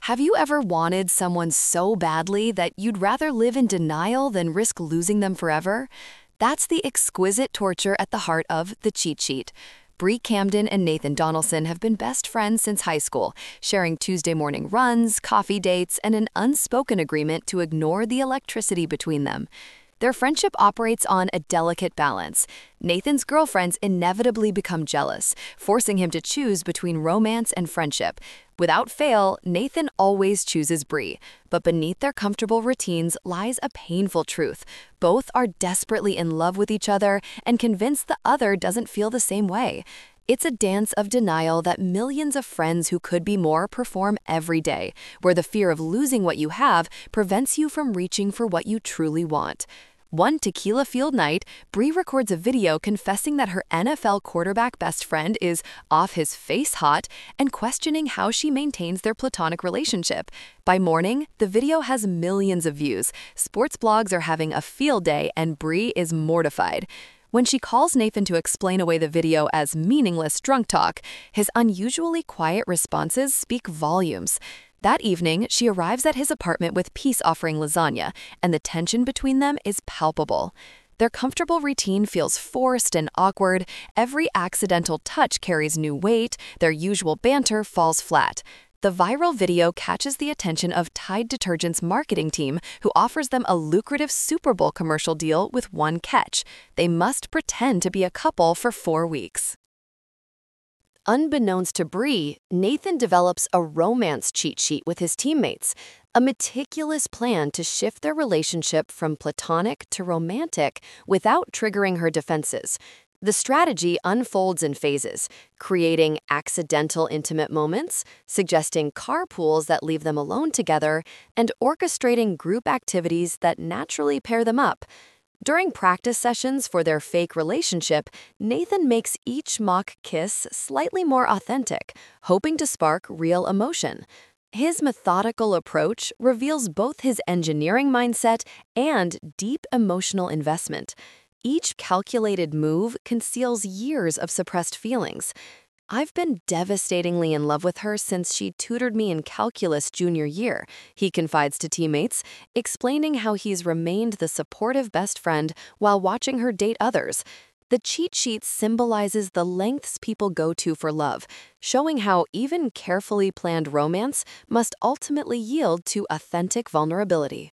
Have you ever wanted someone so badly that you'd rather live in denial than risk losing them forever? That's the exquisite torture at the heart of The Cheat Sheet. Bree Camden and Nathan Donaldson have been best friends since high school, sharing Tuesday morning runs, coffee dates, and an unspoken agreement to ignore the electricity between them. Their friendship operates on a delicate balance. Nathan's girlfriends inevitably become jealous, forcing him to choose between romance and friendship. Without fail, Nathan always chooses Bree, but beneath their comfortable routines lies a painful truth. Both are desperately in love with each other and convinced the other doesn't feel the same way. It's a dance of denial that millions of friends who could be more perform every day, where the fear of losing what you have prevents you from reaching for what you truly want. One tequila field night, Bree records a video confessing that her NFL quarterback best friend is off his face hot and questioning how she maintains their platonic relationship. By morning, the video has millions of views. Sports blogs are having a field day and Bree is mortified. When she calls Nathan to explain away the video as meaningless drunk talk, his unusually quiet responses speak volumes. That evening, she arrives at his apartment with peace offering lasagna, and the tension between them is palpable. Their comfortable routine feels forced and awkward, every accidental touch carries new weight, their usual banter falls flat. The viral video catches the attention of Tide Detergent's marketing team, who offers them a lucrative Super Bowl commercial deal with one catch: they must pretend to be a couple for 4 weeks. Unbeknownst to Bree, Nathan develops a romance cheat sheet with his teammates, a meticulous plan to shift their relationship from platonic to romantic without triggering her defenses. The strategy unfolds in phases, creating accidental intimate moments, suggesting carpools that leave them alone together, and orchestrating group activities that naturally pair them up. During practice sessions for their fake relationship, Nathan makes each mock kiss slightly more authentic, hoping to spark real emotion. His methodical approach reveals both his engineering mindset and deep emotional investment. Each calculated move conceals years of suppressed feelings. "I've been devastatingly in love with her since she tutored me in calculus junior year," he confides to teammates, explaining how he's remained the supportive best friend while watching her date others. The cheat sheet symbolizes the lengths people go to for love, showing how even carefully planned romance must ultimately yield to authentic vulnerability.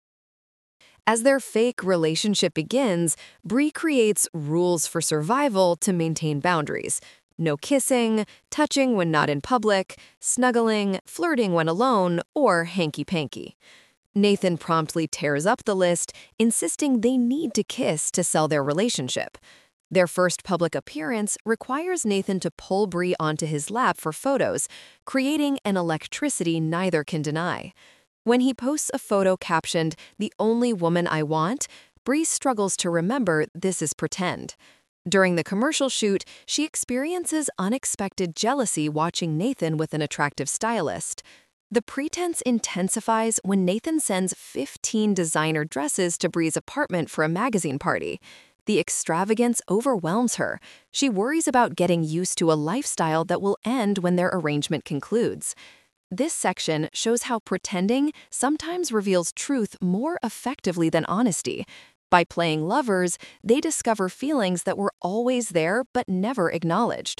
As their fake relationship begins, Bree creates rules for survival to maintain boundaries. No kissing, touching when not in public, snuggling, flirting when alone, or hanky-panky. Nathan promptly tears up the list, insisting they need to kiss to sell their relationship. Their first public appearance requires Nathan to pull Bree onto his lap for photos, creating an electricity neither can deny. When he posts a photo captioned, "The only woman I want," Bree struggles to remember this is pretend. During the commercial shoot, she experiences unexpected jealousy watching Nathan with an attractive stylist. The pretense intensifies when Nathan sends 15 designer dresses to Bree's apartment for a magazine party. The extravagance overwhelms her. She worries about getting used to a lifestyle that will end when their arrangement concludes. This section shows how pretending sometimes reveals truth more effectively than honesty. By playing lovers, they discover feelings that were always there but never acknowledged.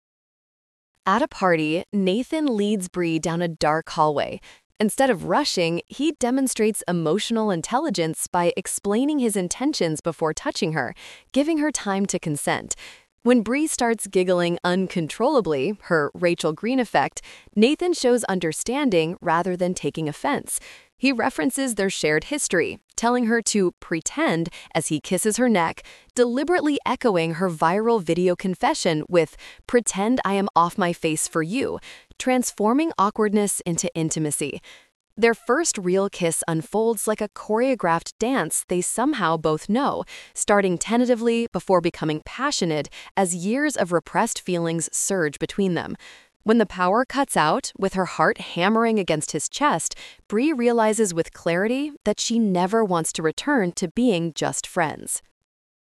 At a party, Nathan leads Bree down a dark hallway. Instead of rushing, he demonstrates emotional intelligence by explaining his intentions before touching her, giving her time to consent. When Bree starts giggling uncontrollably, her Rachel Green effect, Nathan shows understanding rather than taking offense. He references their shared history, telling her to pretend as he kisses her neck, deliberately echoing her viral video confession with "pretend I am off my face for you," transforming awkwardness into intimacy. Their first real kiss unfolds like a choreographed dance they somehow both know, starting tentatively before becoming passionate as years of repressed feelings surge between them. When the power cuts out, with her heart hammering against his chest, Bree realizes with clarity that she never wants to return to being just friends.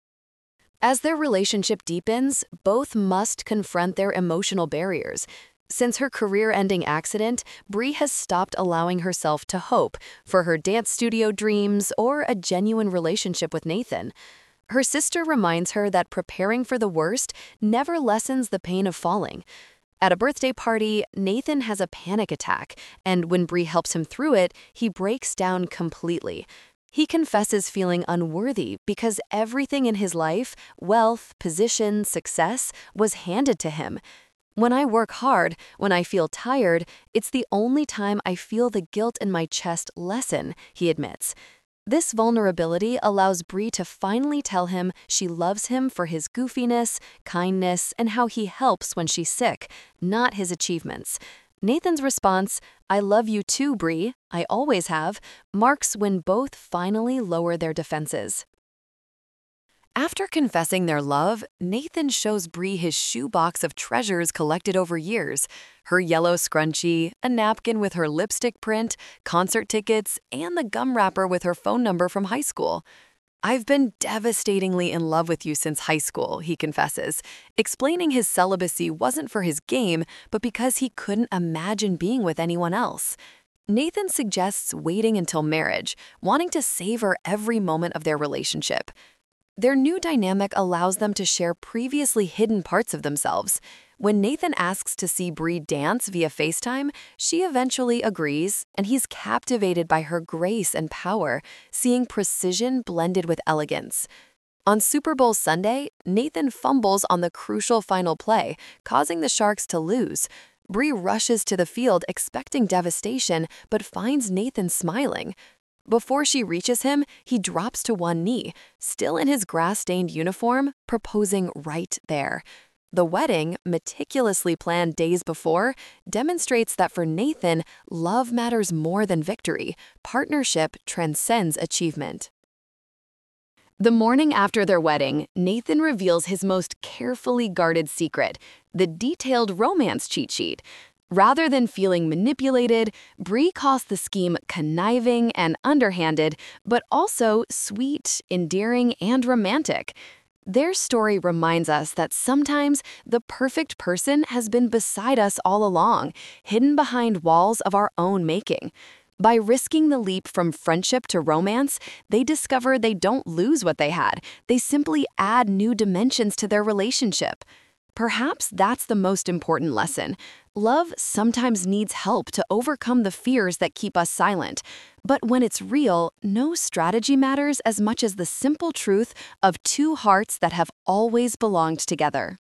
As their relationship deepens, both must confront their emotional barriers. Since her career-ending accident, Brie has stopped allowing herself to hope for her dance studio dreams or a genuine relationship with Nathan. Her sister reminds her that preparing for the worst never lessens the pain of falling. At a birthday party, Nathan has a panic attack, and when Brie helps him through it, he breaks down completely. He confesses feeling unworthy because everything in his life, wealth, position, success, was handed to him. When I work hard, when I feel tired, it's the only time I feel the guilt in my chest lessen, he admits. This vulnerability allows Brie to finally tell him she loves him for his goofiness, kindness, and how he helps when she's sick, not his achievements. Nathan's response, "I love you too, Brie, I always have," marks when both finally lower their defenses. After confessing their love, Nathan shows Brie his shoebox of treasures collected over years. Her yellow scrunchie, a napkin with her lipstick print, concert tickets, and the gum wrapper with her phone number from high school. "I've been devastatingly in love with you since high school," he confesses, explaining his celibacy wasn't for his game, but because he couldn't imagine being with anyone else. Nathan suggests waiting until marriage, wanting to savor every moment of their relationship. Their new dynamic allows them to share previously hidden parts of themselves. When Nathan asks to see Brie dance via FaceTime, she eventually agrees, and he's captivated by her grace and power, seeing precision blended with elegance. On Super Bowl Sunday, Nathan fumbles on the crucial final play, causing the Sharks to lose. Brie rushes to the field expecting devastation, but finds Nathan smiling. Before she reaches him, he drops to one knee, still in his grass-stained uniform, proposing right there. The wedding, meticulously planned days before, demonstrates that for Nathan, love matters more than victory. Partnership transcends achievement. The morning after their wedding, Nathan reveals his most carefully guarded secret, the detailed romance cheat sheet. Rather than feeling manipulated, Brie calls the scheme conniving and underhanded, but also sweet, endearing, and romantic. Their story reminds us that sometimes the perfect person has been beside us all along, hidden behind walls of our own making. By risking the leap from friendship to romance, they discover they don't lose what they had. They simply add new dimensions to their relationship. Perhaps that's the most important lesson. Love sometimes needs help to overcome the fears that keep us silent. But when it's real, no strategy matters as much as the simple truth of two hearts that have always belonged together.